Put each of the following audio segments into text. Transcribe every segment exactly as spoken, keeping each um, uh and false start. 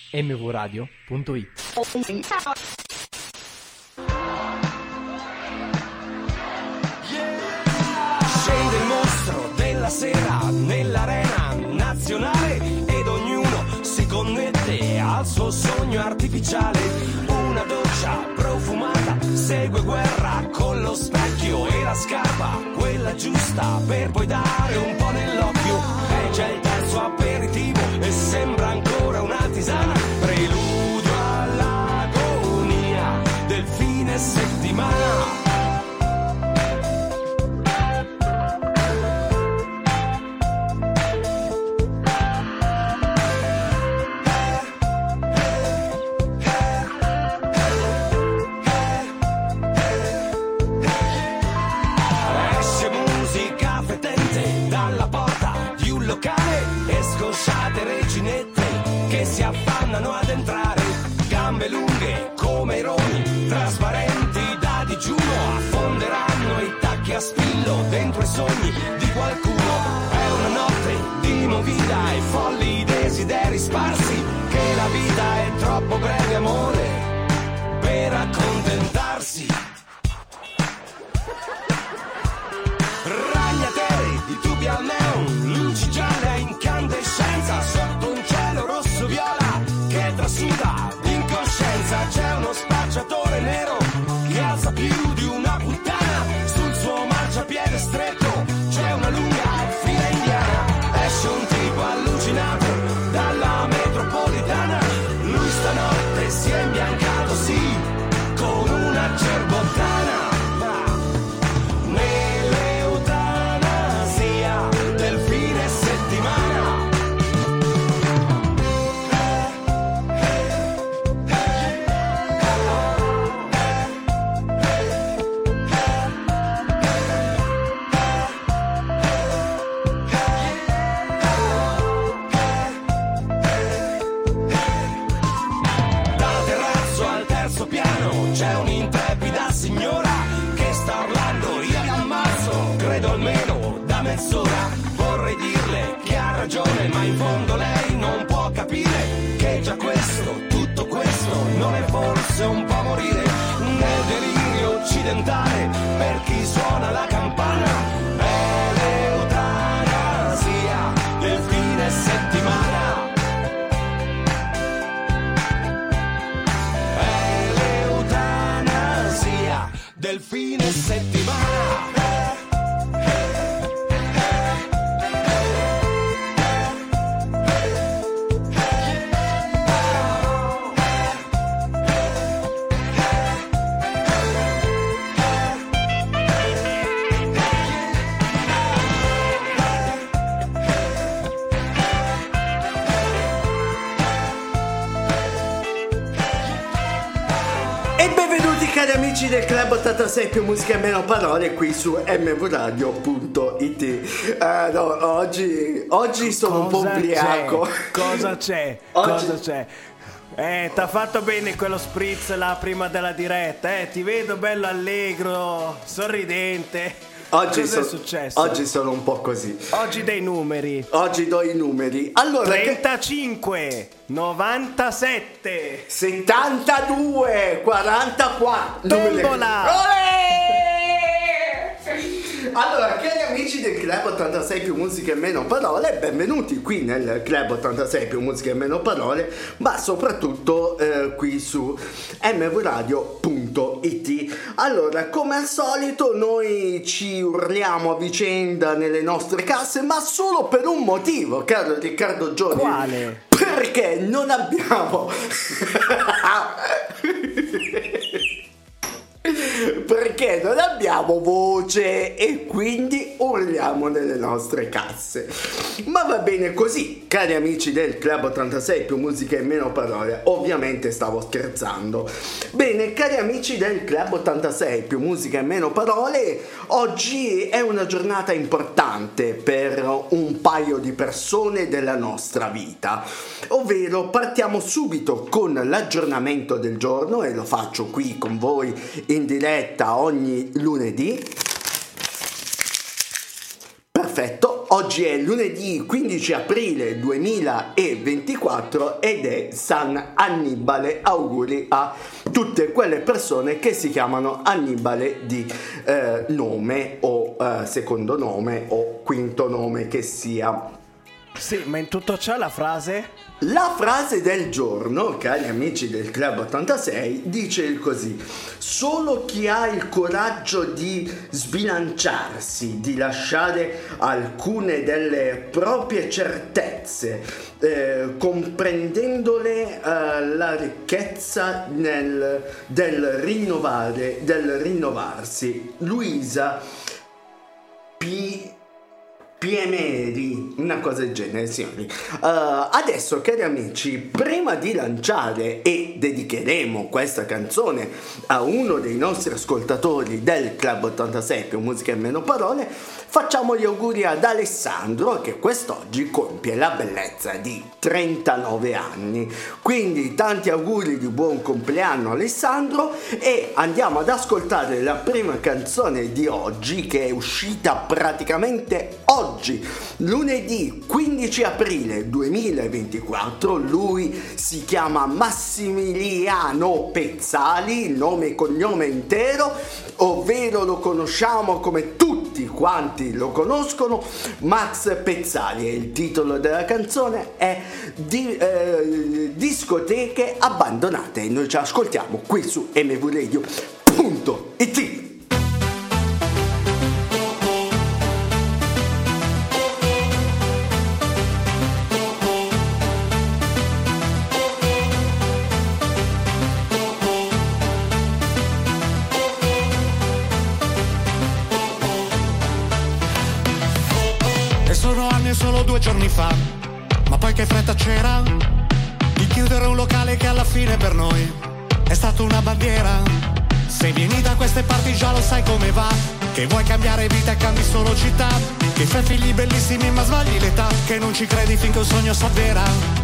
m v radio punto it. Scende il mostro della sera nell'arena nazionale ed ognuno si connette al suo sogno artificiale. Una doccia profumata segue guerra con lo specchio e la scarpa, quella giusta per poi dare un po' nell'occhio. E c'è il terzo aperitivo e sembra ancora una tisana, preludio all'agonia del fine settimana. Scosciate reginette che si affannano ad entrare, gambe lunghe come i roni, trasparenti da digiuno, affonderanno i tacchi a spillo dentro i sogni di qualcuno. È una notte di movida e folli desideri sparsi, che la vita è troppo breve, amore, per accontentarsi. Ragnatele di tubi al neon, luci gialle a incandescenza, sotto un cielo rosso viola che trasuda l'incoscienza. C'è uno spacciatore nero che alza più di una puttana, sul suo marciapiede stretto c'è una lunga fila indiana. Esce un tipo allucinato dalla metropolitana, lui stanotte si è imbiancato, sì, con una cerbottana. C'è un'intrepida signora che sta urlando, io vi ammazzo, credo almeno da mezz'ora. Vorrei dirle che ha ragione, ma in fondo lei non può capire che già questo, tutto questo, non è forse un po' morire nel delirio occidentale per chi suona la campana. È l'eutanasia del fine settimana. Del fine settimana. Cari amici del Club ottantasei più musica e meno parole qui su m v radio punto it. Uh, no, oggi, oggi sono un po' ubriaco. Cosa c'è? Oggi... Cosa c'è? Eh, t'ha fatto bene quello spritz là prima della diretta, eh? Ti vedo bello allegro, sorridente. Oggi Cos'è so- successo? Oggi sono un po' così. Oggi dei numeri. Oggi do i numeri. Allora, trentacinque, che... novantasette, settantadue, quarantaquattro. Tombola! Allora, cari amici del Club ottantasei più musica e meno parole, benvenuti qui nel Club ottantasei più musica e meno parole, ma soprattutto eh, qui su m v radio punto it. Allora, come al solito noi ci urliamo a vicenda nelle nostre casse, ma solo per un motivo, caro Riccardo Giorgi. Quale? Perché non abbiamo perché non abbiamo voce e quindi urliamo nelle nostre casse. Ma va bene così, cari amici del Club ottantasei più musica e meno parole. Ovviamente stavo scherzando. Bene, cari amici del Club ottantasei più musica e meno parole, oggi è una giornata importante per un paio di persone della nostra vita, ovvero partiamo subito con l'aggiornamento del giorno e lo faccio qui con voi in diretta ogni lunedì. Perfetto. oggi è lunedì quindici aprile duemilaventiquattro ed è San Annibale. Auguri a tutte quelle persone che si chiamano Annibale di eh, nome o eh, secondo nome o quinto nome che sia. Sì, ma in tutto ciò la frase? La frase del giorno, cari amici del Club ottantasei, dice così: solo chi ha il coraggio di sbilanciarsi, di lasciare alcune delle proprie certezze, eh, comprendendole eh, la ricchezza nel, del rinnovare, del rinnovarsi. Luisa P. Piemeri, una cosa del genere, signori. Uh, adesso, cari amici, prima di lanciare, e dedicheremo questa canzone a uno dei nostri ascoltatori del Club ottantasei, più musica e meno parole, facciamo gli auguri ad Alessandro, che quest'oggi compie la bellezza di trentanove anni. Quindi tanti auguri di buon compleanno, Alessandro, e andiamo ad ascoltare la prima canzone di oggi, che è uscita praticamente oggi. Oggi, lunedì quindici aprile duemilaventiquattro, lui si chiama Massimiliano Pezzali, nome e cognome intero, ovvero lo conosciamo come tutti quanti lo conoscono, Max Pezzali, e il titolo della canzone è di, eh, Discoteche Abbandonate. Noi ci ascoltiamo qui su M V Radio punto it. Solo due giorni fa, ma poi che fretta c'era di chiudere un locale che alla fine per noi è stata una bandiera. Se vieni da queste parti già lo sai come va, che vuoi cambiare vita e cambi solo città, che fai figli bellissimi ma sbagli l'età, che non ci credi finché un sogno s'avvera.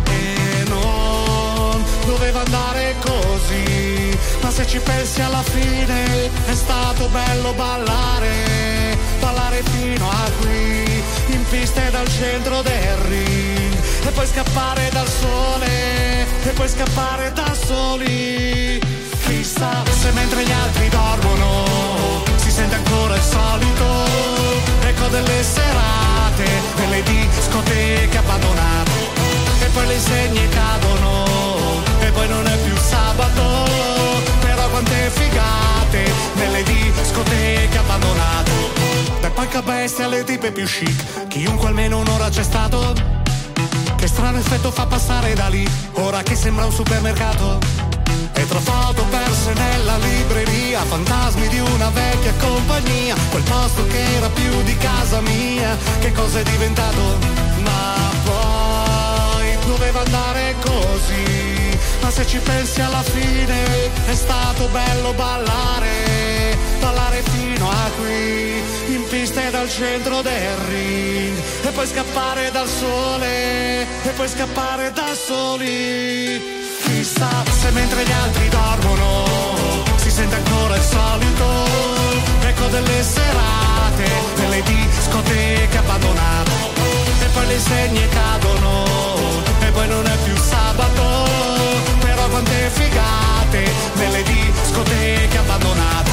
E non doveva andare così, ma se ci pensi alla fine è stato bello ballare, ballare fino a qui, in pista e dal centro del ring, e poi scappare dal sole, e poi scappare da soli. Chissà se mentre gli altri dormono si sente ancora il solito eco delle serate, delle discoteche abbandonate, e poi le insegne cadono, e poi non è più sabato, però quante figate nelle discoteche abbandonate. Dal palcabestia alle tipe più chic, chiunque almeno un'ora c'è stato. Che strano effetto fa passare da lì, ora che sembra un supermercato. E tra foto perse nella libreria, fantasmi di una vecchia compagnia, quel posto che era più di casa mia, che cosa è diventato? Ma poi doveva andare così, ma se ci pensi alla fine è stato bello ballare, ballare fino a qui, in pista e dal centro del ring, e poi scappare dal sole, e poi scappare da soli. Chissà se mentre gli altri dormono si sente ancora il solito eco delle serate, delle discoteche abbandonate, e poi le insegne cadono, e poi non è più sabato, però quante figate nelle discoteche abbandonate.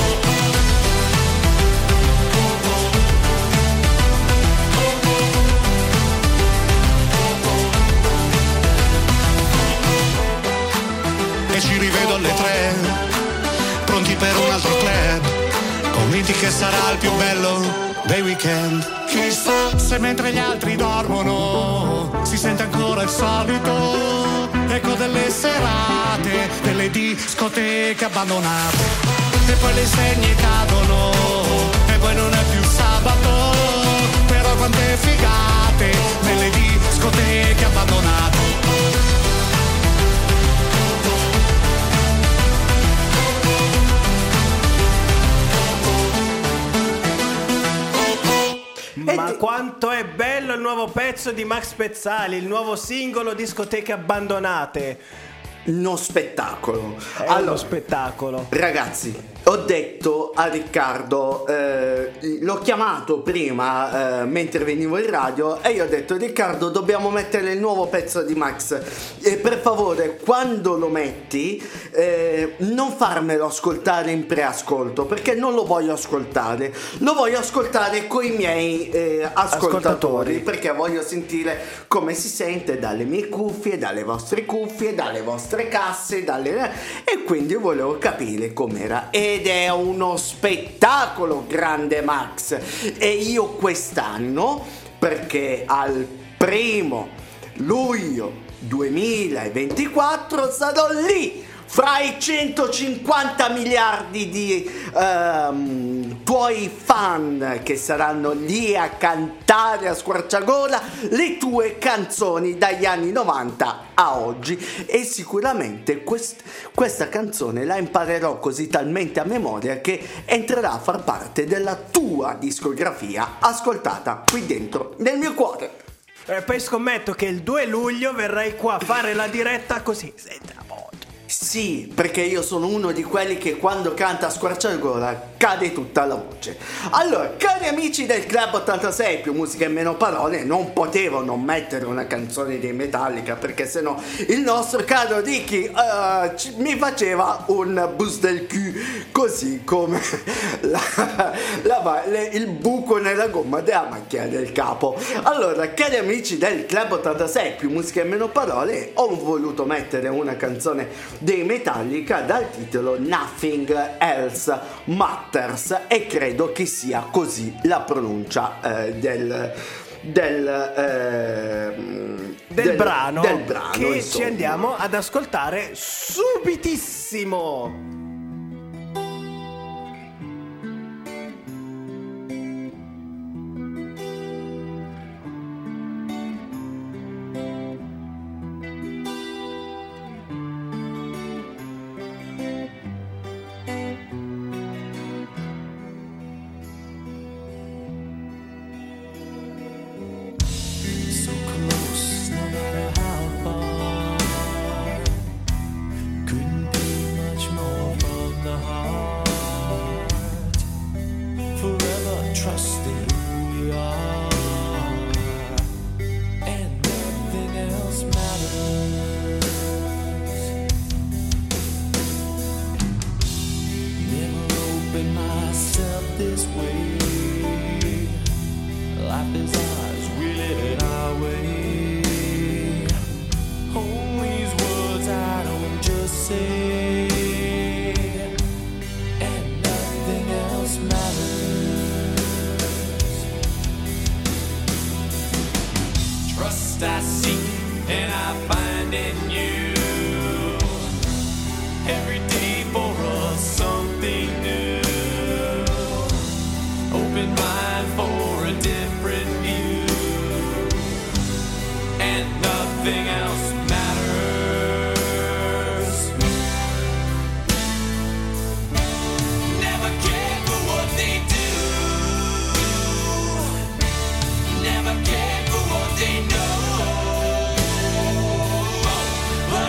Ci rivedo alle tre, pronti per un altro club, convinti che sarà il più bello dei weekend. Chissà se mentre gli altri dormono si sente ancora il solito eco delle serate, delle discoteche abbandonate, e poi le insegne cadono, e poi non è più sabato, però quante figate nelle discoteche abbandonate. Ma quanto è bello il nuovo pezzo di Max Pezzali, il nuovo singolo Discoteche Abbandonate. Uno spettacolo. È allora, uno spettacolo. Ragazzi, ho detto a Riccardo, eh, l'ho chiamato prima eh, mentre venivo in radio e io ho detto: Riccardo, dobbiamo mettere il nuovo pezzo di Max e per favore quando lo metti eh, non farmelo ascoltare in preascolto, perché non lo voglio ascoltare, lo voglio ascoltare con i miei eh, ascoltatori, ascoltatori, perché voglio sentire come si sente dalle mie cuffie, dalle vostre cuffie, dalle vostre casse, dalle... e quindi volevo capire com'era. Ed è uno spettacolo, grande Max. E io quest'anno, perché al primo luglio duemilaventiquattro sarò lì fra i centocinquanta miliardi di um, tuoi fan che saranno lì a cantare a squarciagola le tue canzoni dagli anni novanta a oggi, e sicuramente quest- questa canzone la imparerò così talmente a memoria che entrerà a far parte della tua discografia ascoltata qui dentro nel mio cuore. E poi scommetto che il due luglio verrai qua a fare la diretta così senza voce. Sì, perché io sono uno di quelli che quando canta a squarciagola cade tutta la voce. Allora, cari amici del Club ottantasei, più musica e meno parole, non potevo non mettere una canzone dei Metallica, perché sennò il nostro caro Ricky uh, ci, mi faceva un bus del cul, così come la, la, le, il buco nella gomma della macchina del capo. Allora, cari amici del Club ottantasei, più musica e meno parole, ho voluto mettere una canzone dei Metallica dal titolo Nothing Else Matters, e credo che sia così la pronuncia eh, del del, eh, del, del brano, del brano che insomma. Ci andiamo ad ascoltare subitissimo. Never care for what they know.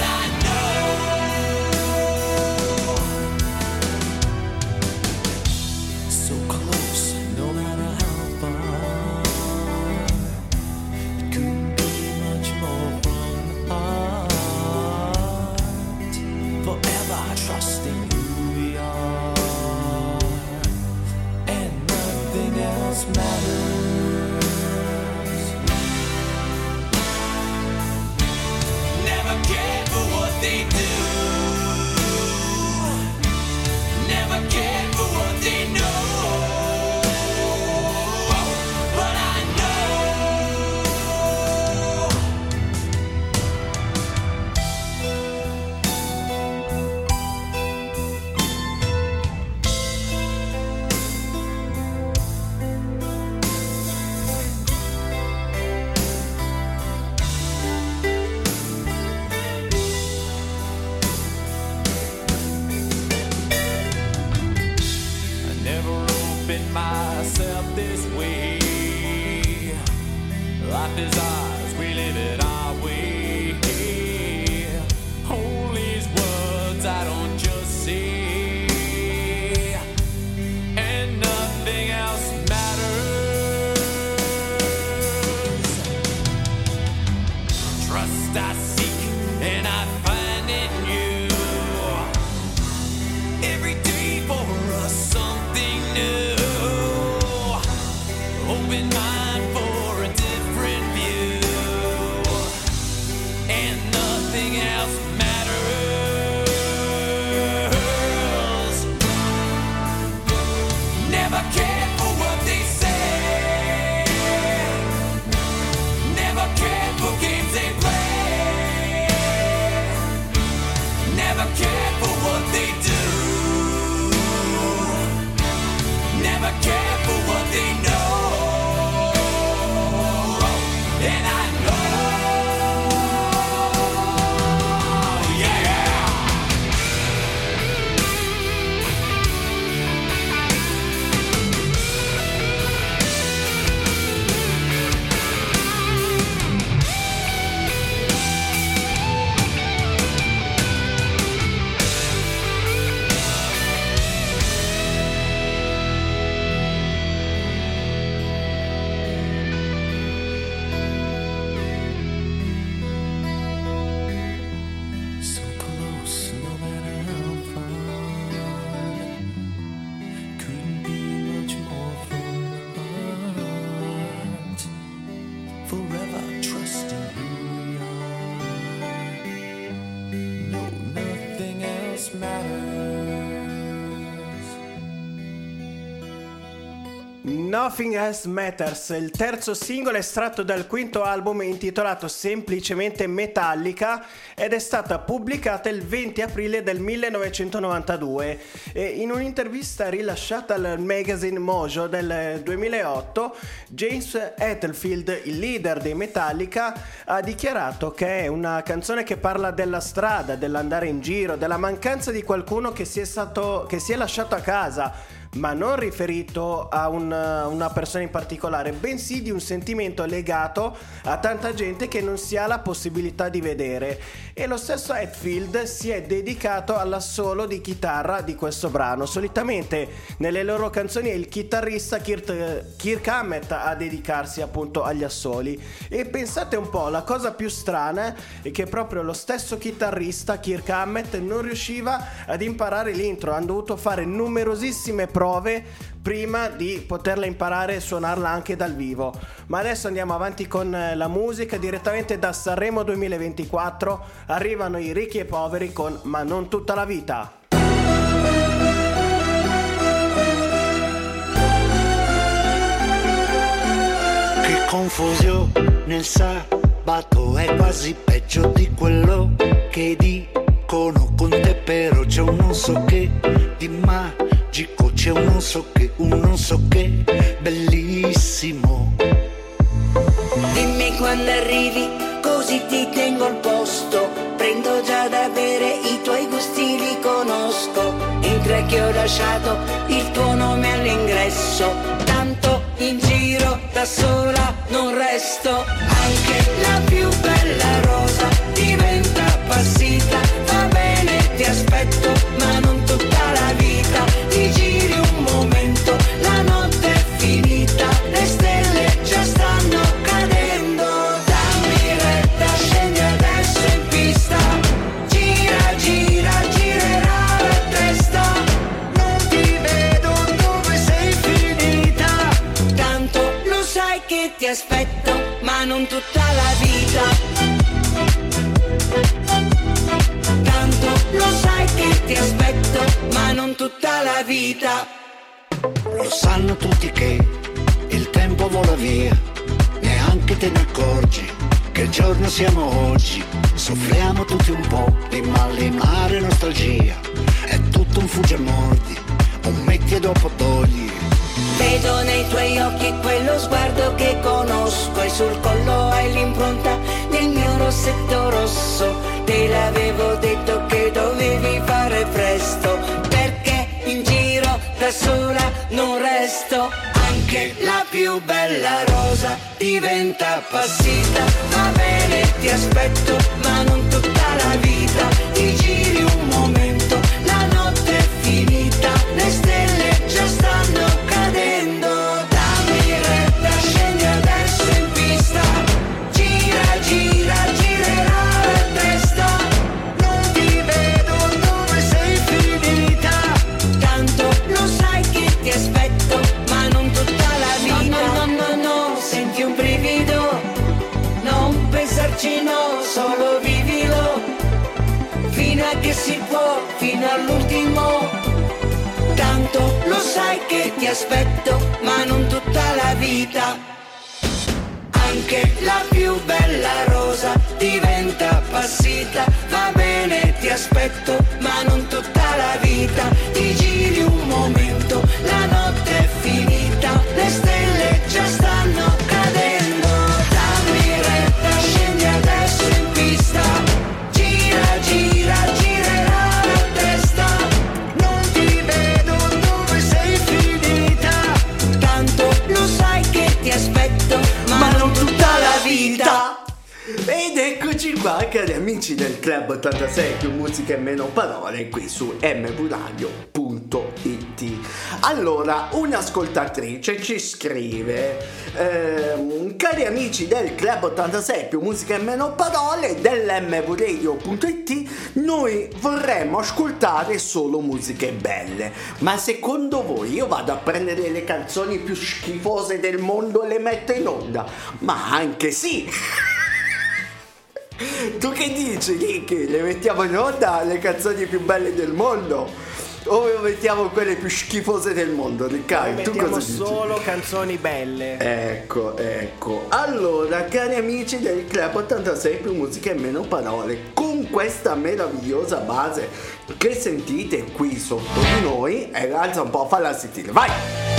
trust I seek, and I find in you. Every day for us something new. Open mind for a different view, and nothing else matters. Never care for what they say, never care for games they play, never care for what they do, never care for what they know. And I Nothing Else Matters, il terzo singolo estratto dal quinto album intitolato semplicemente Metallica, ed è stata pubblicata il venti aprile del millenovecentonovantadue. E in un'intervista rilasciata al magazine Mojo del duemilaotto, James Hetfield, il leader dei Metallica, ha dichiarato che è una canzone che parla della strada, dell'andare in giro, della mancanza di qualcuno che si è stato, che si è lasciato a casa, ma non riferito a un, una persona in particolare, bensì di un sentimento legato a tanta gente che non si ha la possibilità di vedere. E lo stesso Hetfield si è dedicato all'assolo di chitarra di questo brano. Solitamente nelle loro canzoni è il chitarrista Kirk, Kirk Hammett a dedicarsi appunto agli assoli. E pensate un po', la cosa più strana è che proprio lo stesso chitarrista Kirk Hammett non riusciva ad imparare l'intro, hanno dovuto fare numerosissime prove prove prima di poterla imparare e suonarla anche dal vivo. Ma adesso andiamo avanti con la musica. Direttamente da Sanremo duemilaventiquattro arrivano i Ricchi e Poveri con Ma non tutta la vita. Che confusione nel sabato, è quasi peggio di quello che dicono con te, però c'è un non so che di magico, c'è un non so che, un non so che bellissimo. Dimmi quando arrivi, così ti tengo al posto. Prendo già da bere, i tuoi gusti li conosco. Entra che ho lasciato il tuo nome all'ingresso. Tanto in giro da sola non resto. Anche la più bella rosa diventa appassita. Va bene, ti aspetto, ma non tutta la vita. Ti giri un momento, la notte è finita, le stelle già stanno cadendo. Dammi retta, scendi adesso in pista. Gira, gira, girerà la testa. Non ti vedo dove sei finita. Tanto lo sai che ti aspetto, ma non tutta la vita. Tanto lo sai che ti aspetto, ma non tutta la vita. Lo sanno tutti che il tempo vola via, neanche te ne accorgi che giorno siamo oggi. Soffriamo tutti un po' di malinare nostalgia, è tutto un fugge mordi, un metti e dopo togli. Vedo nei tuoi occhi quello sguardo che conosco, e sul collo hai l'impronta del mio rossetto rosso. Te l'avevo detto che dovevi fare presto, perché in giro da sola non resto. Anche la più bella rosa diventa appassita. Va bene, ti aspetto, ma non tutta la vita. Ti giri un momento, la notte è finita, le stelle già stanno cadendo. Dammi retta, scendi adesso in pista. Gira, gira, gira. fino all'ultimo. Tanto lo sai che ti aspetto, ma non tutta la vita. Anche la più bella rosa diventa appassita. Va bene, ti aspetto, ma non tutta la vita. Ti giri un momento, la notte è finita, le stelle già stanno cadendo. Dammi retta, scendi adesso in pista. Gira, gira, girerà la testa. Non ti vedo dove sei finita. Tanto lo sai che ti aspetto, ma, ma non tutta la vita. Ed eccoci qua, cari amici del Club ottantasei, più musica e meno parole, qui su m v radio punto i t. Allora, un'ascoltatrice ci scrive: ehm, cari amici del Club ottantasei, più musica e meno parole dell'm v radio punto i t, noi vorremmo ascoltare solo musiche belle. Ma secondo voi io vado a prendere le canzoni più schifose del mondo e le metto in onda? Ma anche sì! Tu che dici, Ricky? Le mettiamo in onda le canzoni più belle del mondo? O mettiamo quelle più schifose del mondo, Riccardo? Tu mettiamo cosa dici? solo canzoni belle. Ecco, ecco. Allora, cari amici del Club ottantasei, più musica e meno parole, con questa meravigliosa base che sentite qui sotto di noi, e alza un po', falla sentire, vai!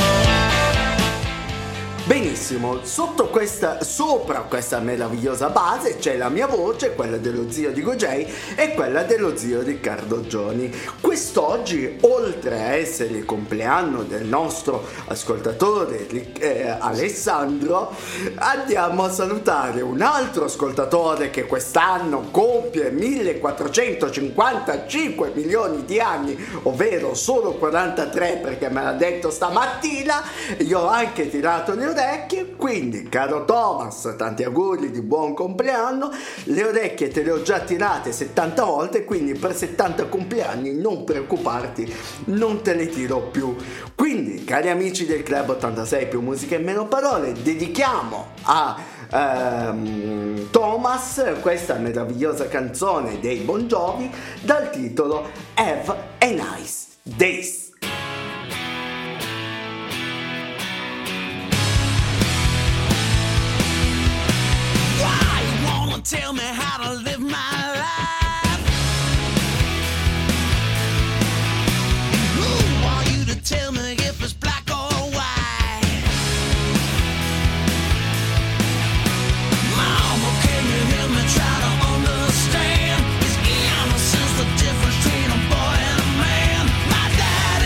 Benissimo, sotto questa, sopra questa meravigliosa base c'è la mia voce, quella dello zio di Gogei e quella dello zio Riccardo Gioni. Quest'oggi, oltre a essere il compleanno del nostro ascoltatore eh, Alessandro, andiamo a salutare un altro ascoltatore che quest'anno compie millequattrocentocinquantacinque milioni di anni, ovvero solo quarantatré perché me l'ha detto stamattina. Io ho anche tirato le orecchie, quindi caro Thomas, tanti auguri di buon compleanno. Le orecchie te le ho già tirate settanta volte, quindi per settanta compleanni non preoccuparti, non te le tiro più. Quindi, cari amici del Club ottantasei, più musica e meno parole, dedichiamo a ehm, Thomas questa meravigliosa canzone dei Bon Jovi dal titolo Have a Nice Days. Tell me how to live my life. Who are you to tell me if it's black or white? Mama, can you hear me try to understand? Is innocence the difference between a boy and a man? My dad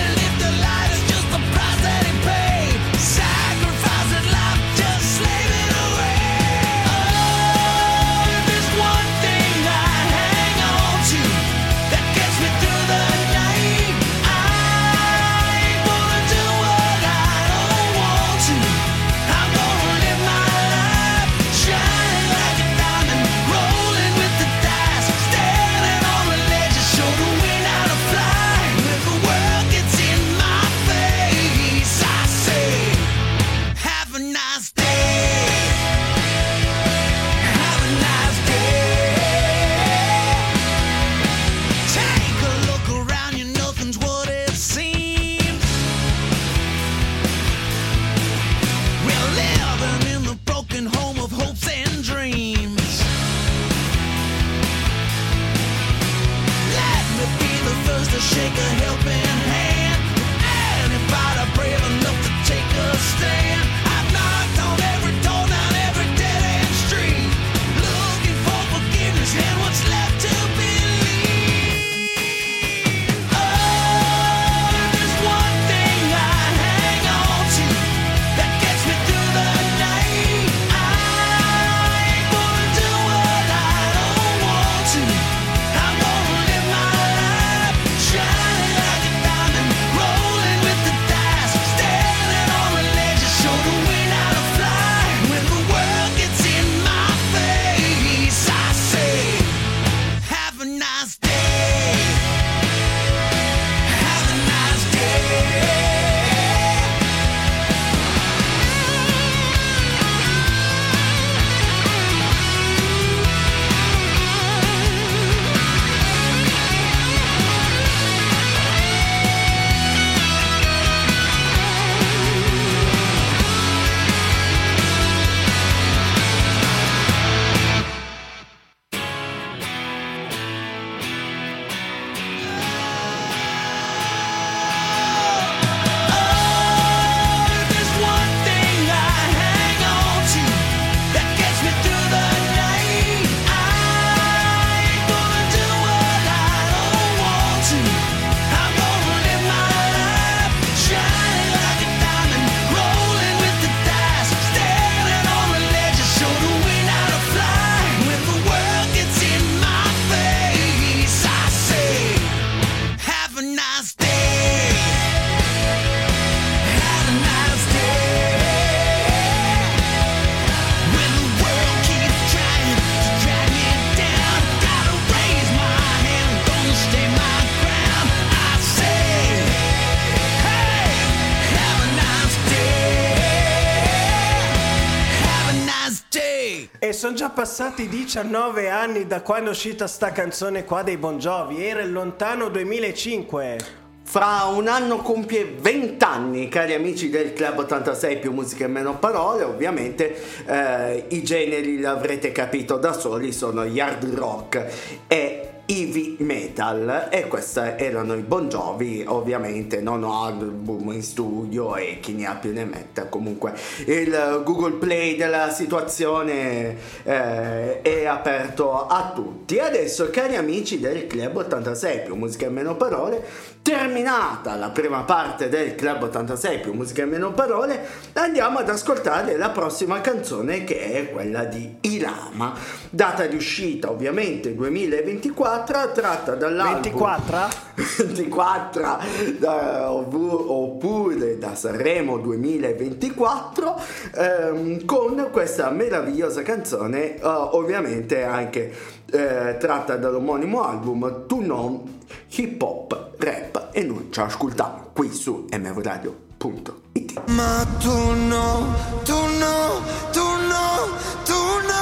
sono già passati diciannove anni da quando è uscita sta canzone qua dei Bon Jovi, era il lontano duemilacinque. Fra un anno compie venti anni, cari amici del Club ottantasei più musica e meno parole. Ovviamente eh, i generi l'avrete capito da soli, sono gli hard rock e heavy metal, e questi erano i Bon Jovi, ovviamente non album in studio e chi ne ha più ne metta. Comunque il Google Play della situazione eh, è aperto a tutti. Adesso, cari amici del Club ottantasei più musica e meno parole, terminata la prima parte del Club ottantasei più musica e meno parole, andiamo ad ascoltare la prossima canzone, che è quella di Ilama, data di uscita ovviamente duemilaventiquattro, tratta dall'album ventiquattro ventiquattro da, oppure da Sanremo duemilaventiquattro, ehm, con questa meravigliosa canzone, eh, ovviamente anche eh, tratta dall'omonimo album Tu Non Hip Hop Rap, e noi ci ascoltiamo qui su m v radio punto i t. Ma tu no, tu no, tu no, tu no.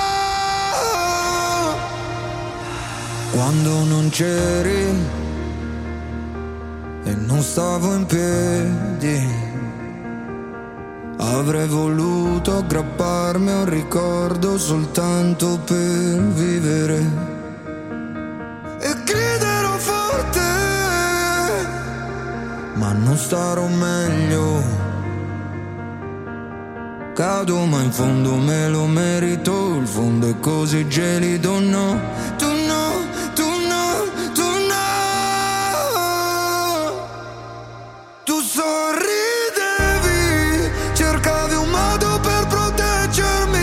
Quando non c'eri e non stavo in piedi, avrei voluto aggrapparmi a un ricordo soltanto per vivere e griderò forte, ma non starò meglio. Cado ma in fondo me lo merito, il fondo è così gelido, no, tu no, tu no, tu no. Tu sorridevi, cercavi un modo per proteggermi,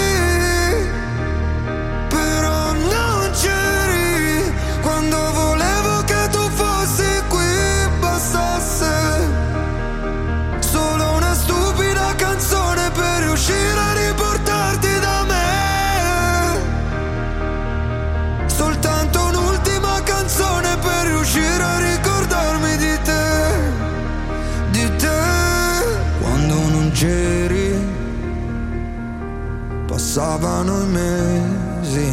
però non c'eri quando volevo che tu fossi qui, bastasse solo una stupida canzone per riuscire a riportarti da me, soltanto un'ultima canzone per riuscire a ricordarmi di te, di te. Quando non c'eri passavano i mesi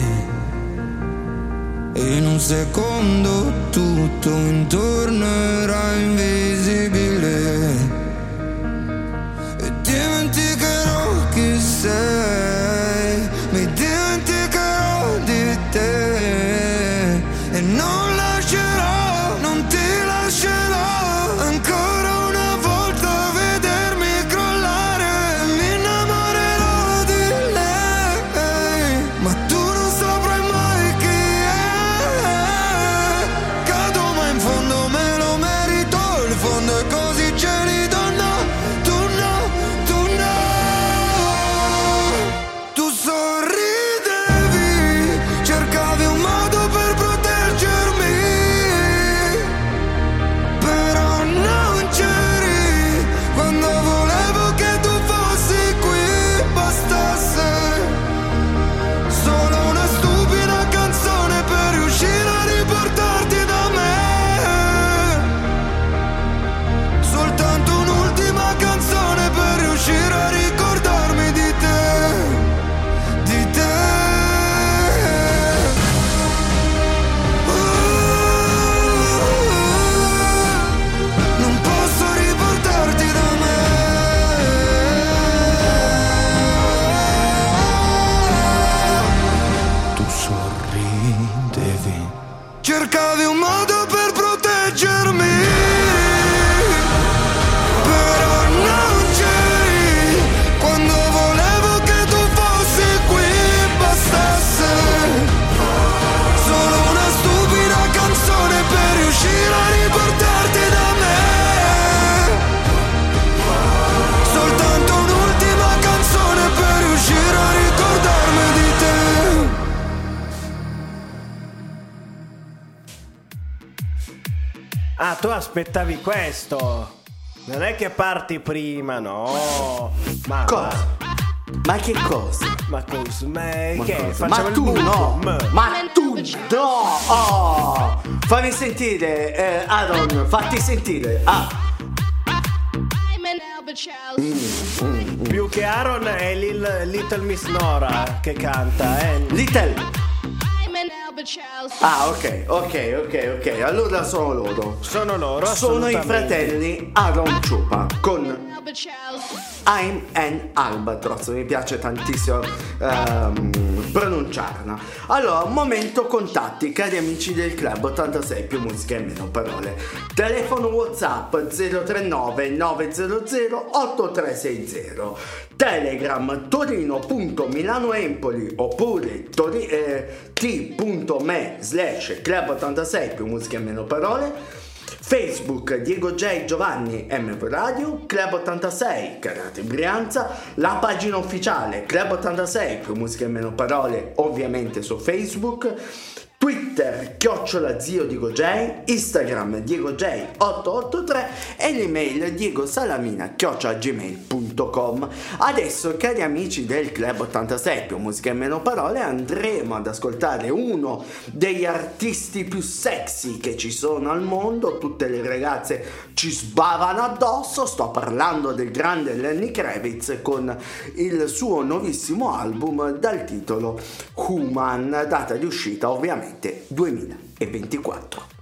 e in un secondo tutto intorno era invisibile e dimenticherò chi sei, mi dimenticherò di te e non lascerò, non ti lascerò ancora una volta vedermi crollare, mi innamorerò di lei, ma tu non saprai mai chi è. Cado ma in fondo me lo merito, il fondo è così gelido, no, tu no, tu no. Tu sorridevi, cercavi un modo per proteggermi, però non c'eri quando volevo che tu fossi qui, bastasse solo una stupida canzone per riuscire a riportarti da me, soltanto un'ultima canzone per riuscire a ricordarmi di te, di te. Uh, non posso riportarti da me. Tu sorridevi, cercavi un modo per proteggermi, però non c'eri quando volevo che tu fossi qui, bastasse solo una stupida canzone per riuscire a riportarti da me, soltanto un'ultima canzone per riuscire a ricordarmi di te. Ah, tu aspettavi questo? Non è che parti prima, no? Ma Cosa? Ma che cosa? Ma cosa? Ma, Ma che? cosa? Facciamo Ma il tu boom, no! boom. Ma tu no! Oh! Fammi sentire, eh, Aaron, fatti sentire. Ah! Più che Aaron è Lil il Little Miss Nora che canta, eh? Little. Ah, ok, ok, ok, ok. Allora sono loro. Sono loro, Sono i assolutamente. fratelli Aaron Chupa con I'm an Albatross. Mi piace tantissimo ehm, pronunciarla. Allora, un momento contatti, cari amici del Club ottantasei più musica e meno parole. Telefono WhatsApp zero tre nove nove zero zero otto tre sei zero. Telegram torino.milanoempoli oppure tori- eh, t.me slash Club ottantasei più musica e meno parole. Facebook Diego J Giovanni M Radio, Club ottantasei Karate Brianza, la pagina ufficiale Club ottantasei più musica e meno parole ovviamente su Facebook, Twitter chiocciola zio Diego J, Instagram Diego J otto otto tre e l'email Diego Salamina chiocciola gmail punto com. Adesso, cari amici del Club ottantasei più musica e meno parole, andremo ad ascoltare uno degli artisti più sexy che ci sono al mondo. Tutte le ragazze ci sbavano addosso. Sto parlando del grande Lenny Kravitz con il suo nuovissimo album dal titolo Human, data di uscita ovviamente duemilaventiquattro.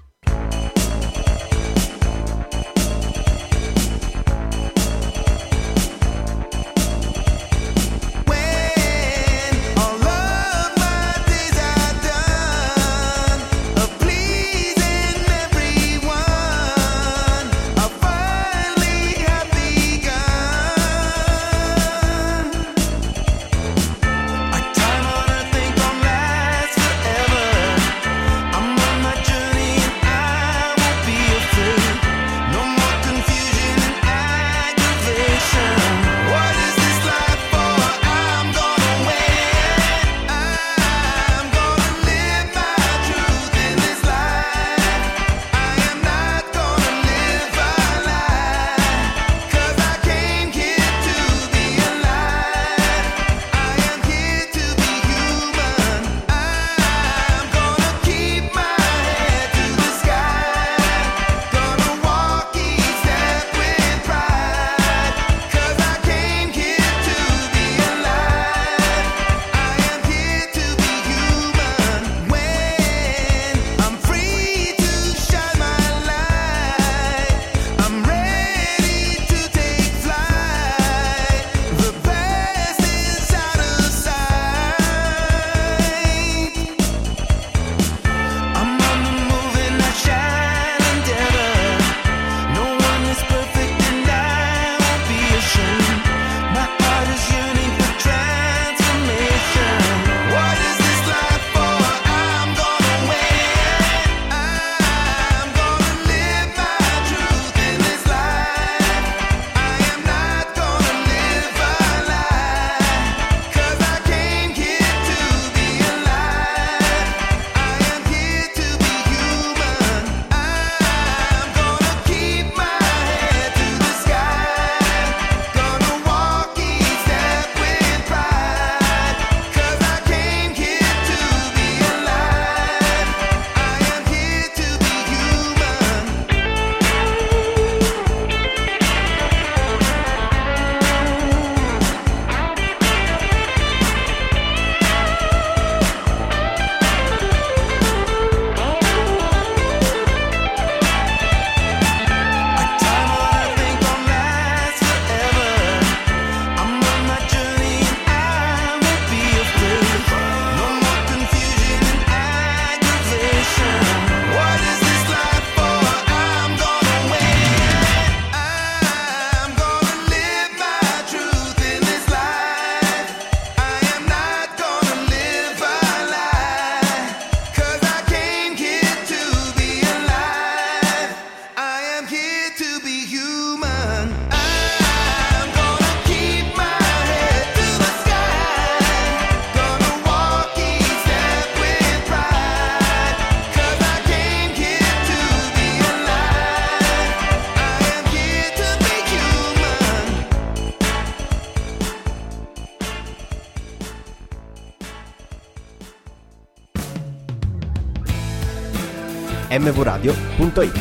m v radio punto it.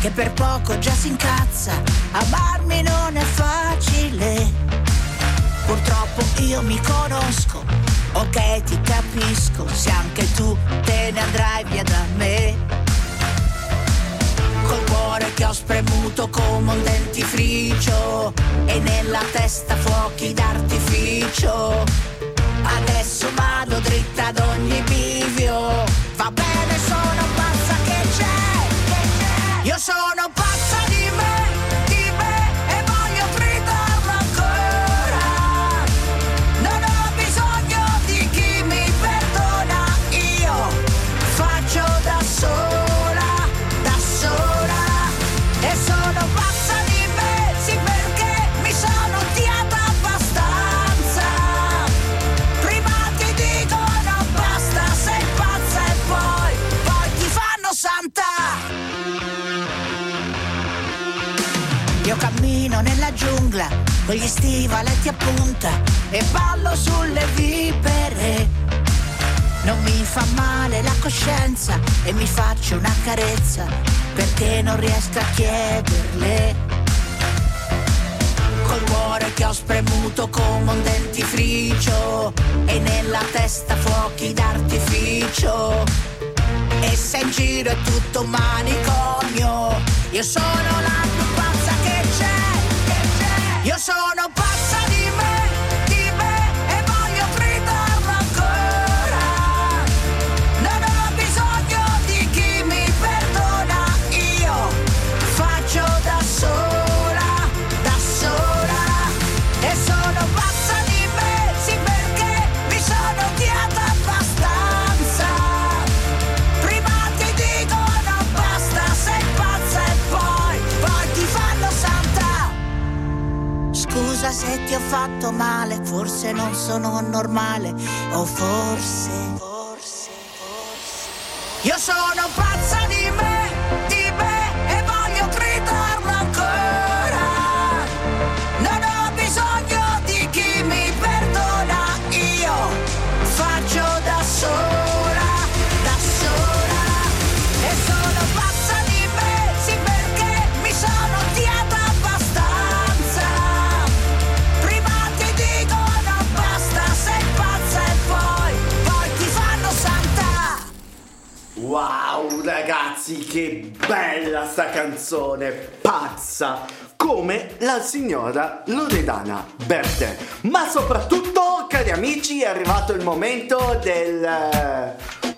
che per poco già si incazza. Amarmi non è facile, purtroppo io mi conosco. Ok, ti capisco, se anche tu te ne andrai via da me. Col cuore che ho spremuto come un dentifricio e nella testa fuochi d'artificio. Adesso vado dritta ad ogni bivio. Va bene, sono pazza, che c'è? Io sono pazza di me, di me, e voglio gridarlo ancora. Non ho bisogno di chi mi perdona, io faccio da sola, da sola. E sono pazza di me, sì, perché mi sono odiata abbastanza. Prima ti dicono basta, sei pazza, e poi, poi ti fanno santa. Io cammino nella giungla con gli stivaletti a punta e ballo sulle vipere. Non mi fa male la coscienza e mi faccio una carezza perché non riesco a chiederle. Col cuore che ho spremuto come un dentifricio e nella testa fuochi d'artificio. E se in giro è tutto un manicomio, io sono la più pazza che c'è, che c'è. Io sono pazza di me, di me, e voglio gridarlo ancora. Non ho bisogno di chi mi perdona, io faccio da sola, da sola. E sono pazza di me, sì, perché mi sono odiata abbastanza. Prima ti dicono basta, sei pazza, e poi, poi ti fanno santa. Scusa se ti ho fatto male, forse non sono normale, o forse, forse, forse. Io sono pazza di me, di me, e voglio gridarlo ancora. Non ho bisogno di chi mi perdona, io faccio da sola, da sola. E sono pazza di me, sì, perché mi sono odiata abbastanza. Prima ti dicono basta, sei pazza, e poi, poi ti fanno santa. Wow, ragazzi, che bella sta canzone, pazza, come la signora Loredana Bertè. Ma soprattutto, cari amici, è arrivato il momento del...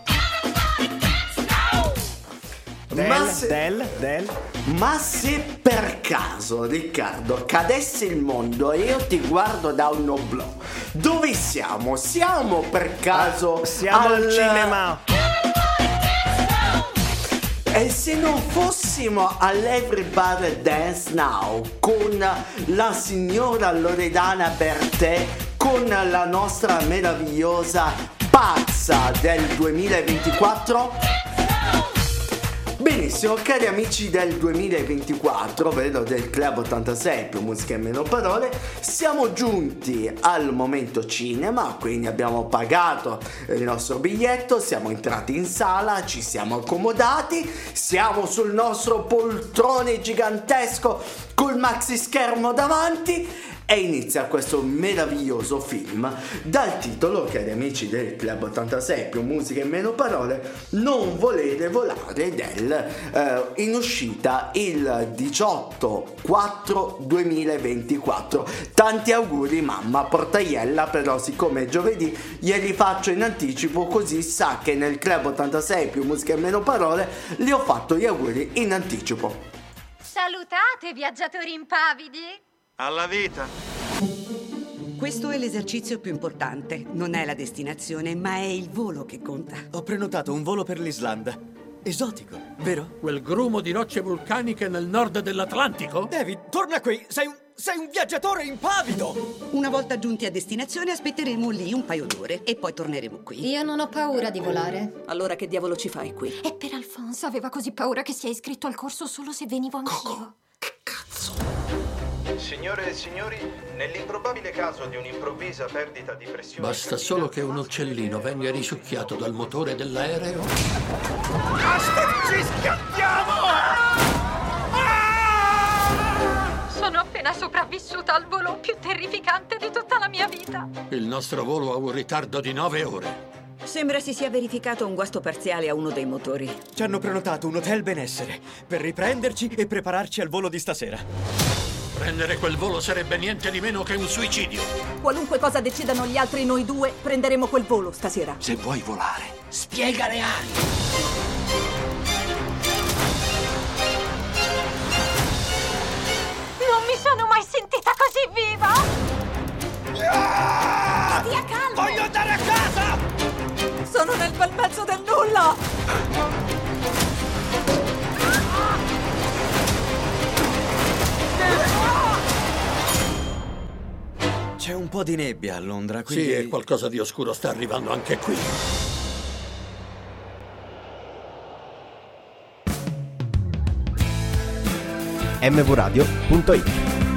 Del, Ma se- del, del. Ma se per caso, Riccardo, cadesse il mondo e io ti guardo da un oblò, dove siamo? Siamo per caso Ah, siamo al cinema. E se non fossimo all'Everybody's Dance Now con la signora Loredana Bertè, con la nostra meravigliosa pazza del duemilaventiquattro? Benissimo, cari amici del duemilaventiquattro, vedo del Club ottantasei più musica e meno parole, siamo giunti al momento cinema, quindi abbiamo pagato il nostro biglietto, siamo entrati in sala, ci siamo accomodati, siamo sul nostro poltrone gigantesco col maxi schermo davanti e inizia questo meraviglioso film dal titolo, cari amici del Club ottantasei più musica e meno parole, Non volere volare, del eh, in uscita il diciotto quattro duemilaventiquattro. Tanti auguri mamma Portaiella, però siccome è giovedì glieli faccio in anticipo, così sa che nel Club ottantasei più musica e meno parole gli ho fatto gli auguri in anticipo. Salutate, viaggiatori impavidi! Alla vita! Questo è l'esercizio più importante. Non è la destinazione, ma è il volo che conta. Ho prenotato un volo per l'Islanda. Esotico, vero? Quel grumo di rocce vulcaniche nel nord dell'Atlantico? David, torna qui! Sei un, sei un viaggiatore impavido! Una volta giunti a destinazione aspetteremo lì un paio d'ore e poi torneremo qui. Io non ho paura di volare. Allora che diavolo ci fai qui? E per Alfonso aveva così paura che si è iscritto al corso solo se venivo anch'io. Coco, che cazzo? Signore e signori, nell'improbabile caso di un'improvvisa perdita di pressione... Basta solo che un uccellino venga risucchiato dal motore dell'aereo. Ci scattiamo! sopravvissuta al volo più terrificante di tutta la mia vita. Il nostro volo ha un ritardo di nove ore. Sembra si sia verificato un guasto parziale a uno dei motori. Ci hanno prenotato un hotel benessere per riprenderci e prepararci al volo di stasera. Prendere quel volo sarebbe niente di meno che un suicidio. Qualunque cosa decidano gli altri, noi due prenderemo quel volo stasera. Se vuoi volare, spiega le ali. Non mi sono mai sentita così viva! Ah! Stia calmo! Voglio andare a casa! Sono nel bel mezzo del nulla! C'è un po' di nebbia a Londra, quindi... Sì, e qualcosa di oscuro sta arrivando anche qui. m v radio punto i t.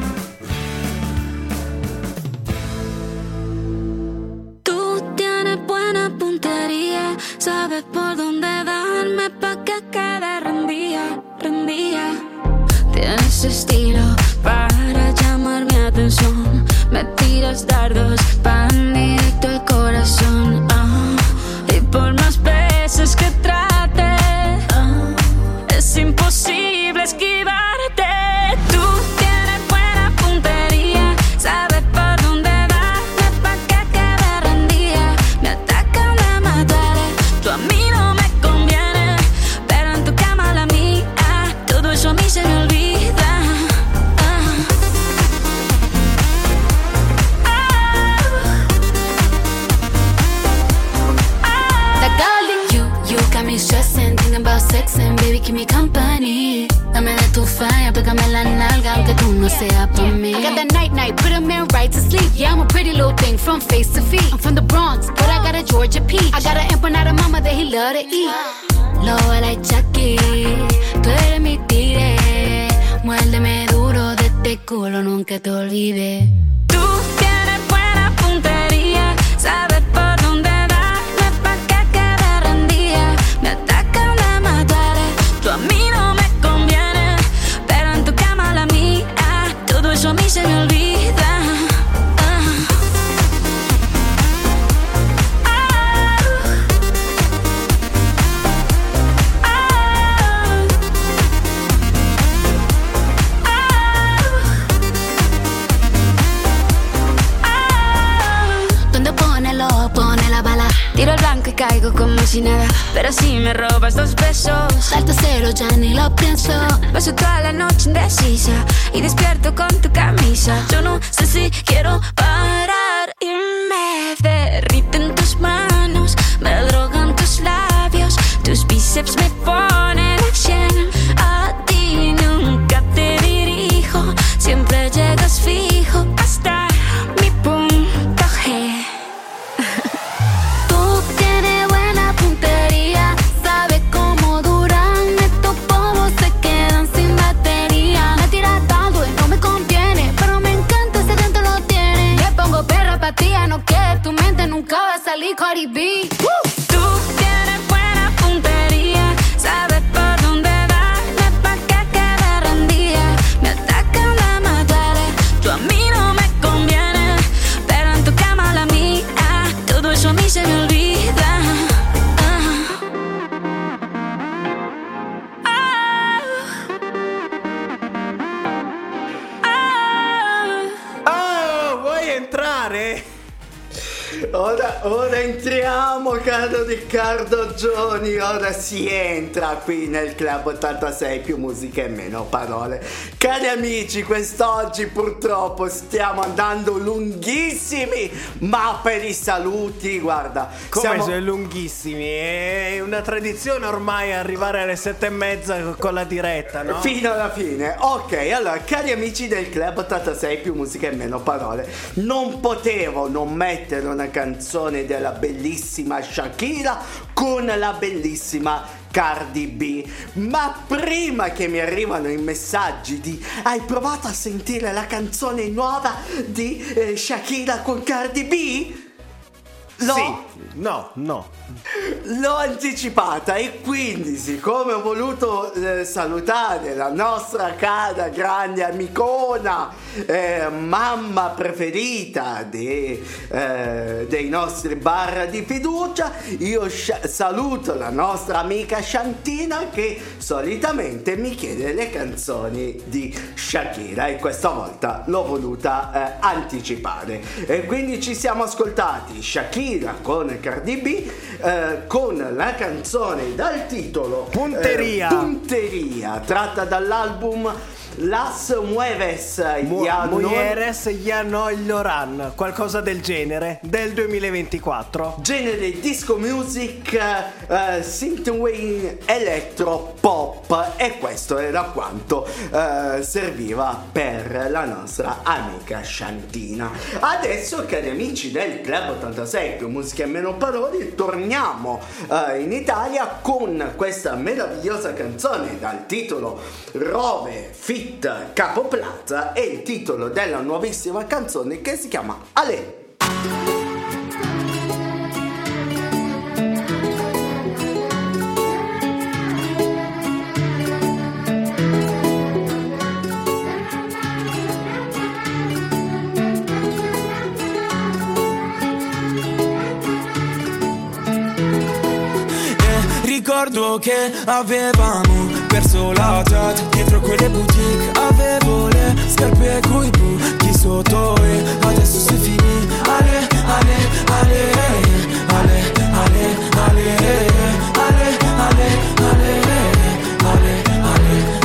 Tú tienes buena puntería, sabes por dónde darme pa' que quede rendida, rendida. Tienes estilo para llamar mi atención, me tiras dardos pan directo al corazón. Ah, y por más veces que trate, ah, es imposible esquivarte. Tú tienes buena puntería, sabes por dónde darme pa' que quede rendida. Me atacan, me mataré, tú a mí no me conviene, pero en tu cama la mía, todo eso a mí se me olvida. Stressing, thinking about sex and baby keep me company. Dame de tu falla, pégame la nalga aunque tú no seas pa' mí. I got that night night, put a man right to sleep. Yeah, I'm a pretty little thing from face to feet. I'm from the Bronx, but I got a Georgia peach. I got an empanada mama that he love to eat. Lobo like Chucky, tú eres mi tigre. Muérdeme duro de este culo, nunca te olvides. Tú tienes buena puntería, sabes por dónde darme pa' que quede rendida. Me atacan, me mataré, tú a mí no me conviene, pero en tu cama la mía, todo eso a mí se me olvida. Tiro el blanco y caigo como si nada, pero si me robas dos besos, salto cero, ya ni lo pienso. Paso toda la noche indecisa y despierto con tu camisa. Yo no sé si quiero parar y me derriten tus manos, me drogan tus labios, tus bíceps me ponen a cien. A ti nunca te dirijo, siempre llegas fijo hasta mi punto G. No que tu mente nunca va a salir Cardi B. Woo! Tú tienes buena puntería, sabes por dónde darme pa' que quede rendida. Me atacan, me mataré, tú a mí no me conviene, pero en tu cama la mía, todo eso a mí se me olvida. Ah. Ah. Oh, vuoi entrare? Ora, ora entriamo, caro Riccardo Gioni, ora si entra qui nel Club ottantasei, più musica e meno parole. Cari amici, quest'oggi purtroppo stiamo andando lunghissimi, ma per i saluti, guarda, come siamo... sono lunghissimi, è una tradizione ormai arrivare alle sette e mezza con la diretta, no? Fino alla fine. Ok, allora, cari amici del Club ottantasei, più musica e meno parole, non potevo non mettere una canzone della bellissima Shakira con la bellissima Cardi B. Ma prima che mi arrivano i messaggi di hai provato a sentire la canzone nuova di eh, Shakira con Cardi B? L'ho... Sì. No, no. L'ho anticipata e quindi, siccome ho voluto eh, salutare la nostra cara grande amicona, eh, mamma preferita de, eh, dei nostri bar di fiducia, io scia- saluto la nostra amica Shantina che solitamente mi chiede le canzoni di Shakira e questa volta l'ho voluta eh, anticipare. E quindi ci siamo ascoltati Shakira con Cardi B, eh, con la canzone dal titolo Punteria, eh, Punteria, tratta dall'album Las Mueves Mu- ya no- Mujeres ya no lloran, qualcosa del genere, del duemilaventiquattro. Genere disco music, uh, synthwave, electro pop, e questo era quanto uh, serviva per la nostra amica Shantina. Adesso, cari amici del Club ottantasei, più musica e meno parole, torniamo uh, in Italia con questa meravigliosa canzone dal titolo Rove Fit Capo Plaza e il titolo della nuovissima canzone che si chiama Ale. Ricordo che avevamo perso la testa dietro quelle boutique, avevo le scarpe coi buchi sotto e adesso si finì. Ale, ale, ale, ale, ale, ale, ale, ale, ale, ale,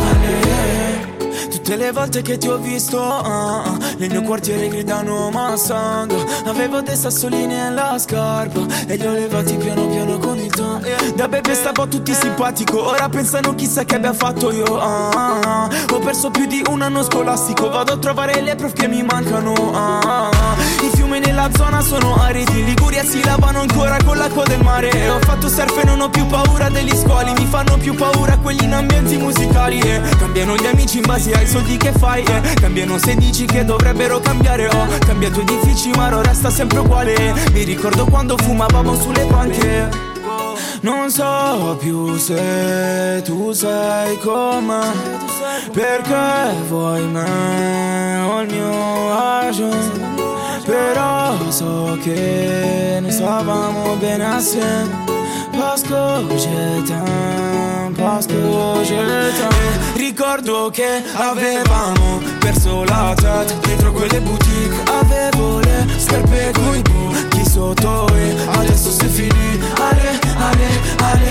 ale. Tutte le volte che ti ho visto ah, ah, nel mio quartiere gridano Massanga, avevo dei sassolini nella scarpa e li ho levati piano piano con il ton. Da bebe stavo tutti simpatico, ora pensano chissà che abbia fatto io ah, ah, ah. Ho perso più di un anno scolastico, vado a trovare le prof che mi mancano ah, ah. I fiumi nella zona sono aridi, in Liguria si lavano ancora con l'acqua del mare. E ho fatto surf e non ho più paura degli squali, mi fanno più paura quelli in ambienti musicali. E cambiano gli amici in base ai soldi che fai, e cambiano se dici che dovrebbero cambiare. Ho cambiato edifici ma ora resta sempre uguale. Mi ricordo quando fumavamo sulle panche. Non so più se tu sei con me, perché vuoi me o il mio agio. Però so che ne stavamo bene assieme. Parce que je t'aime, parce que je t'aime. Ricordo che avevamo perso la testa dietro quelle boutique, avevo le scarpe coi buchi sotto e adesso si finì. Ale, ale, ale,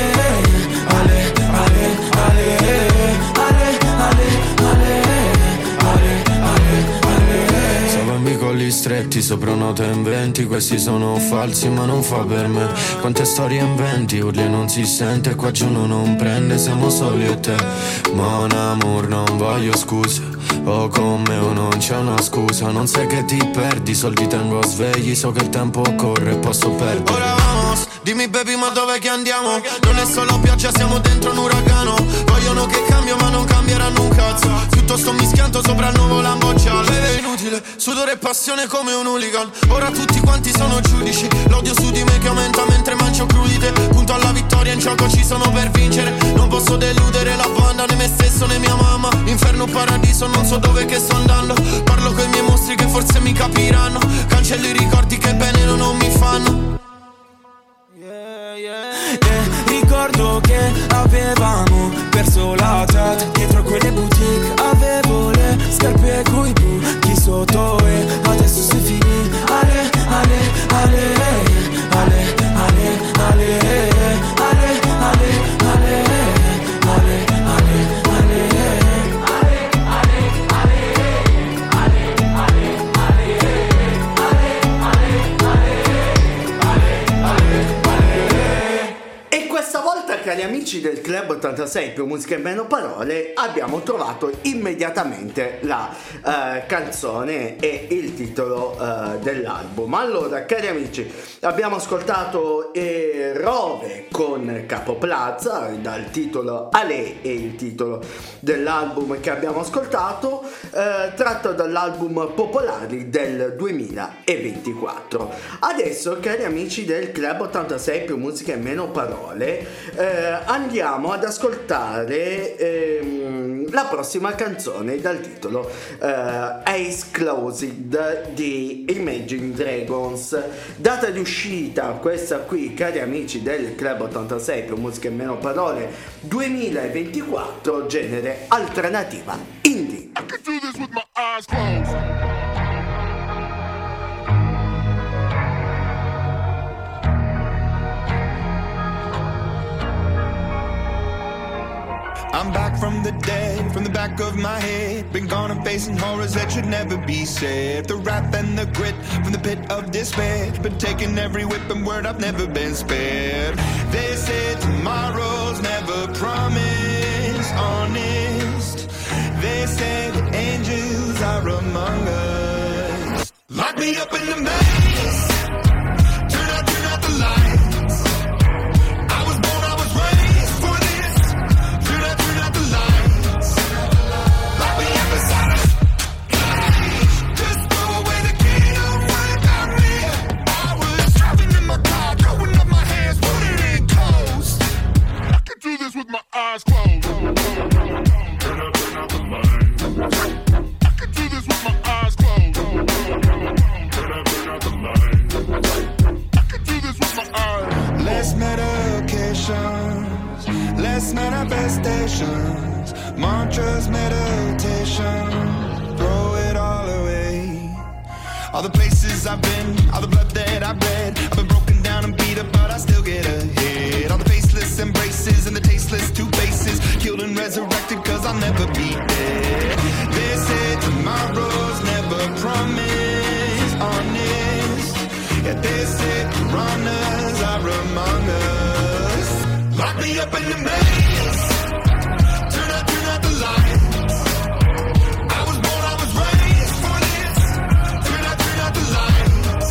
ale, ale, ale, ale, ale, ale, ale, ale. Savami con gli stretti sopra un'auto in venti, questi sono falsi ma non fa per me. Quante storie inventi, urli e non si sente, qua giù non prende, siamo soli e te. Mon amour, non voglio scuse, o con me o non c'è una scusa. Non sai che ti perdi, soldi tengo svegli, so che il tempo corre e posso perdere. Ora vamos, dimmi baby ma dov'è che andiamo? Non è solo pioggia, siamo dentro un uragano. Vogliono che cambio ma non cambieranno un cazzo. Piuttosto mi schianto sopra il nuovo Lambo giallo. È inutile, sudore e passione come un hooligan. Ora tutti quanti sono giudici, l'odio su di me che aumenta mentre mangio crude. Punto alla vittoria, in gioco ci sono per vincere. Non posso deludere la banda, né me stesso né mia mamma. Inferno o paradiso, non so dove che sto andando. Parlo coi miei mostri che forse mi capiranno. Cancello i ricordi che bene non mi fanno. Yeah, yeah, yeah. Ricordo che avevamo perso la testa dietro quelle boutique, avevo le scarpe coi buchi sotto e adesso si finì. Ale, ale, ale, ale, ale, ale, ale, ale, ale, ale, E questa volta, cari cari amici del Club ottantasei più musica e meno parole, abbiamo trovato immediatamente la uh, canzone e il titolo uh, dell'album. Allora, cari amici, abbiamo ascoltato eh, Rove con Capo Plaza, dal titolo Ale, e il titolo dell'album che abbiamo ascoltato, uh, tratto dall'album Popolari del duemilaventiquattro. Adesso, cari amici del Club ottantasei più musica e meno parole, eh, andiamo ad ascoltare ehm, la prossima canzone dal titolo eh, Eyes Closed di Imagine Dragons. Data di uscita questa qui, cari amici del Club ottantasei più musica e meno parole, duemilaventiquattro, genere alternativa indie. I could do this with my eyes closed. I'm back from the dead, from the back of my head. Been gone and facing horrors that should never be said. The wrath and the grit from the pit of despair. Been taking every whip and word, I've never been spared. They say tomorrow's never promised, honest. They say that angels are among us. Lock me up in the maze. Turn out, turn out the lights. With my eyes closed. Turn out, turn out the lights. I can do this with my eyes closed. Turn out, turn out the lights. I can do this with my eyes. Less medications, less manifestations, mantras, meditation, throw it all away. All the places I've been, all the blood that I've bled, I've been broken down and beat up, but I still get ahead. All the faceless embraces and the tasteless two faces, killed and resurrected cause I'll never be dead. They say tomorrow's never promised, honest. Yeah, they say piranhas are among us. Lock me up in the maze. Turn out, turn out the lights. I was born, I was raised for this. Turn out, turn out the lights.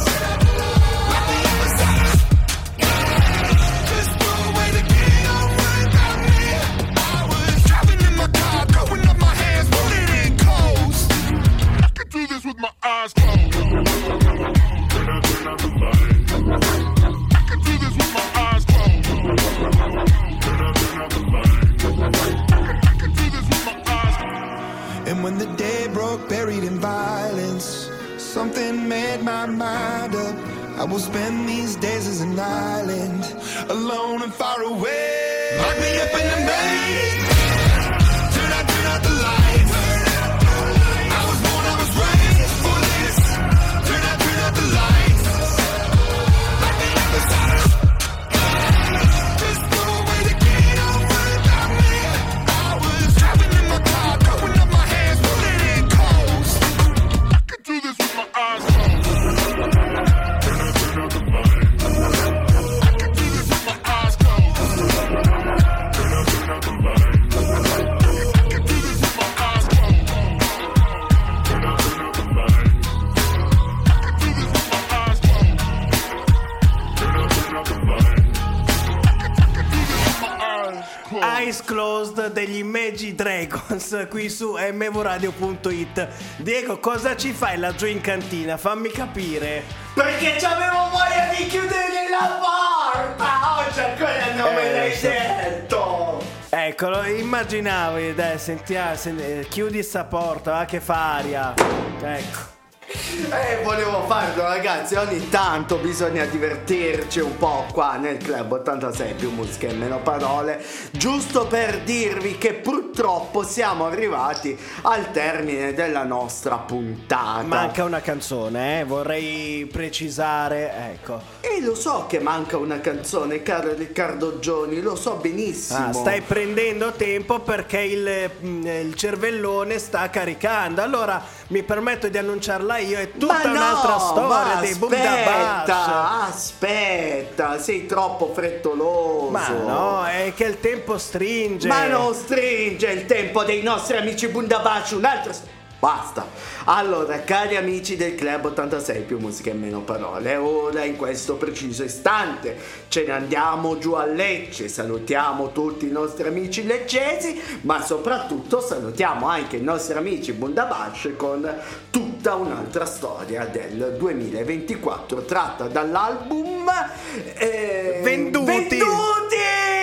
Do this with my eyes closed. Turn out, turn out the lights. I can do this with my eyes closed. Turn out, turn out the lights. I can do this with my eyes closed. And when the day broke, buried in violence, something made my mind up. I will spend these days as an island, alone and far away. Lock me up in the maze. Turn out, turn out the lights. Eyes Closed degli Imagine Dragons qui su m v radio punto it. Diego, cosa ci fai laggiù in cantina? Fammi capire. Perché c'avevo voglia di chiudere la porta. Oggi ancora non me l'hai detto. Eccolo, immaginavo. Dai, sentiamo, senti, chiudi sta porta, va che fa aria. Ecco. Eh, volevo farlo, ragazzi. Ogni tanto bisogna divertirci un po' qua nel Club ottantasei più musica e meno parole, giusto per dirvi che purtroppo purtroppo siamo arrivati al termine della nostra puntata. Manca una canzone, eh? Vorrei precisare, ecco. E lo so che manca una canzone, caro Riccardo Gioni, lo so benissimo. Ah, stai prendendo tempo perché il, il cervellone sta caricando. Allora mi permetto di annunciarla io, è tutta ma no, un'altra storia ma dei Bundabash. Aspetta, aspetta, sei troppo frettoloso. Ma no, è che il tempo stringe. Ma non stringe il tempo dei nostri amici Bundabash, un altro... Basta. Allora, cari amici del Club ottantasei più musica e meno parole, ora in questo preciso istante ce ne andiamo giù a Lecce, salutiamo tutti i nostri amici leccesi, ma soprattutto salutiamo anche i nostri amici Bundabash con tutta un'altra storia del duemilaventiquattro tratta dall'album eh, Venduti. Venduti!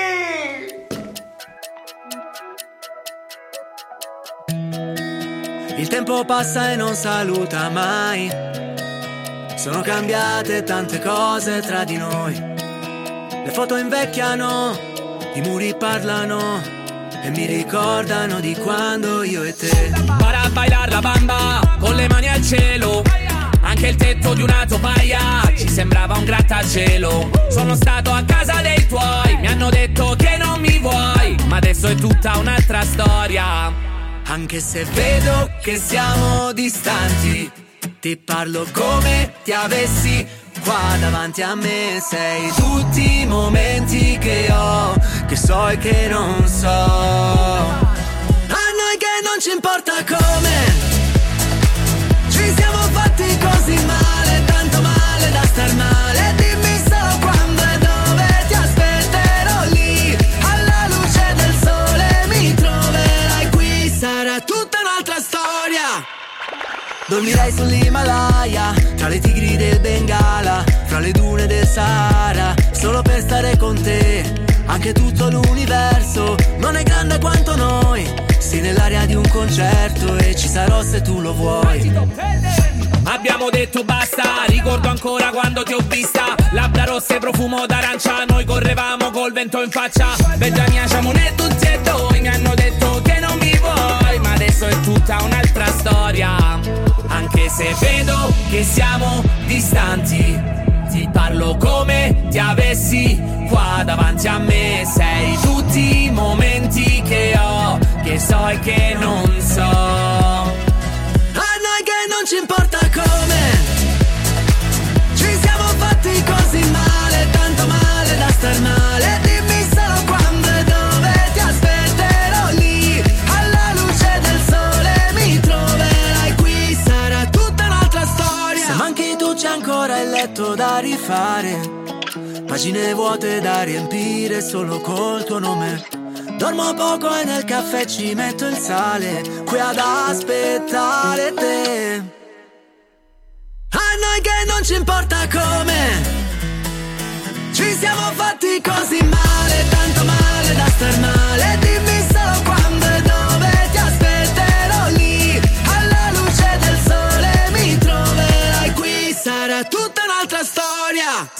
Il tempo passa e non saluta mai. Sono cambiate tante cose tra di noi. Le foto invecchiano, i muri parlano e mi ricordano di quando io e te. Para a bailar la bamba con le mani al cielo. Anche il tetto di una topaia ci sembrava un grattacielo. Sono stato a casa dei tuoi, mi hanno detto che non mi vuoi, ma adesso è tutta un'altra storia. Anche se vedo che siamo distanti, ti parlo come ti avessi qua davanti a me. Sei tutti i momenti che ho, che so e che non so. A noi che non ci importa come ci siamo fatti così male, tanto male da star male. Dimmi solo quando e dove ti aspetterò lì, alla luce del sole mi troverai qui. Sarà tutta un'altra storia. Dormirei sull'Himalaya, tra le tigri del Bengala, fra le dune del Sahara, solo per stare con te. Anche tutto l'universo non è grande quanto noi. Sei nell'aria di un concerto e ci sarò se tu lo vuoi. Abbiamo detto basta, ricordo ancora quando ti ho vista. Labbra rosse, profumo d'arancia, noi correvamo col vento in faccia. Bella mia, siamo ne tutti e due, mi hanno detto che non mi vuoi, ma adesso è tutta un'altra storia. Anche se vedo che siamo distanti, ti parlo come ti avessi qua davanti a me. Sei tutti i momenti che ho, che so e che non so. A noi che non ci importa come ci siamo fatti così male, tanto male da star male. Dimmi solo quando e dove ti aspetterò lì, alla luce del sole mi troverai qui. Sarà tutta un'altra storia. Se manchi tu c'è ancora il letto da rifare, pagine vuote da riempire solo col tuo nome. Dormo poco e nel caffè ci metto il sale, qui ad aspettare te. A noi che non ci importa come ci siamo fatti così male, tanto male da star male. Dimmi solo quando e dove ti aspetterò lì, alla luce del sole mi troverai qui. Sarà tutta un'altra storia.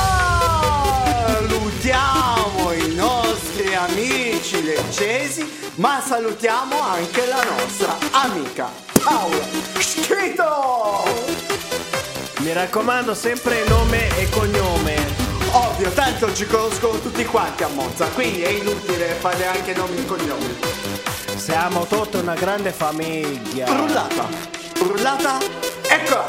Salutiamo i nostri amici leccesi, ma salutiamo anche la nostra amica Paola Schito. Mi raccomando, sempre nome e cognome. Ovvio, tanto ci conoscono tutti quanti a Monza, quindi è inutile fare anche nomi e cognomi. Siamo tutta una grande famiglia. Rullata, rullata, eccola.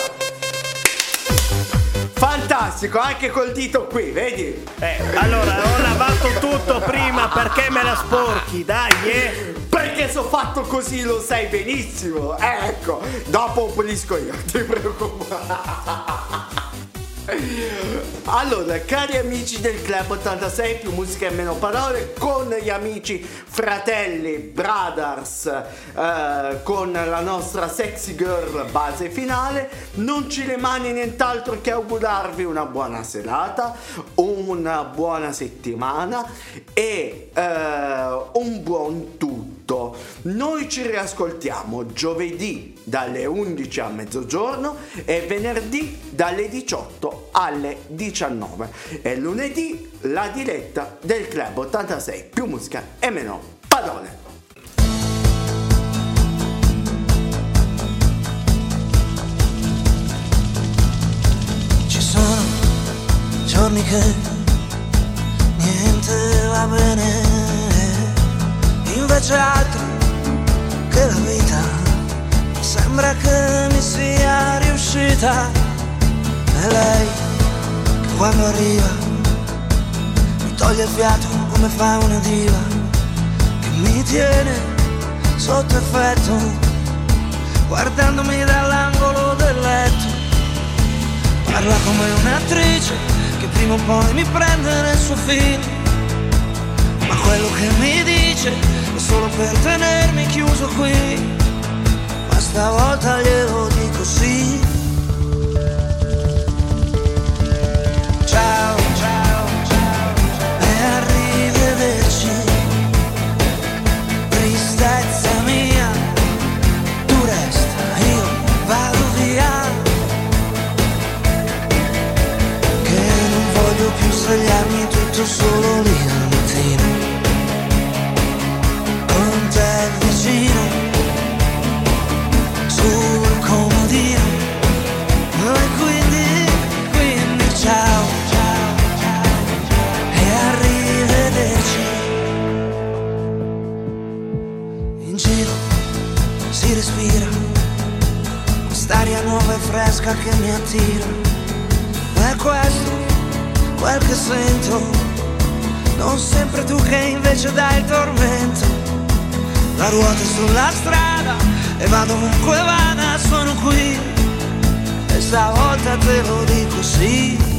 Fantastico, anche col dito qui, vedi? Eh, allora, ho lavato tutto prima, perché me la sporchi, dai, eh? Perché sono fatto così, lo sai benissimo. Ecco, dopo pulisco io, ti preoccupare. Allora, cari amici del Club ottantasei più musica e meno parole, con gli amici fratelli Brothers, eh, con la nostra sexy girl base finale, non ci rimane nient'altro che augurarvi una buona serata, una buona settimana e eh, un buon tutto. Noi ci riascoltiamo giovedì dalle undici a mezzogiorno e venerdì dalle diciotto alle diciannove e lunedì la diretta del Club ottantasei più musica e meno parole. che niente va bene, invece altro che la vita sembra che mi sia riuscita. E lei che quando arriva mi toglie il fiato come fa una diva, che mi tiene sotto effetto guardandomi dall'angolo del letto. Parla come un'attrice che prima o poi mi prende nel suo film, ma quello che mi dice è solo per tenermi chiuso qui. Ma stavolta glielo dico sì. Ciao, ciao, ciao, e arrivederci. Tristezza mia, tu resta, io vado via, che non voglio più svegliarmi tutto solo lì al mattino con te vicino sul comodino. E quindi, quindi ciao, ciao, ciao, e arrivederci. In giro si respira quest'aria nuova e fresca che mi attira. È questo quel che sento, non sempre tu che invece dai il tormento. La ruota sulla strada e vado ovunque vada, sono qui. E stavolta te lo dico sì.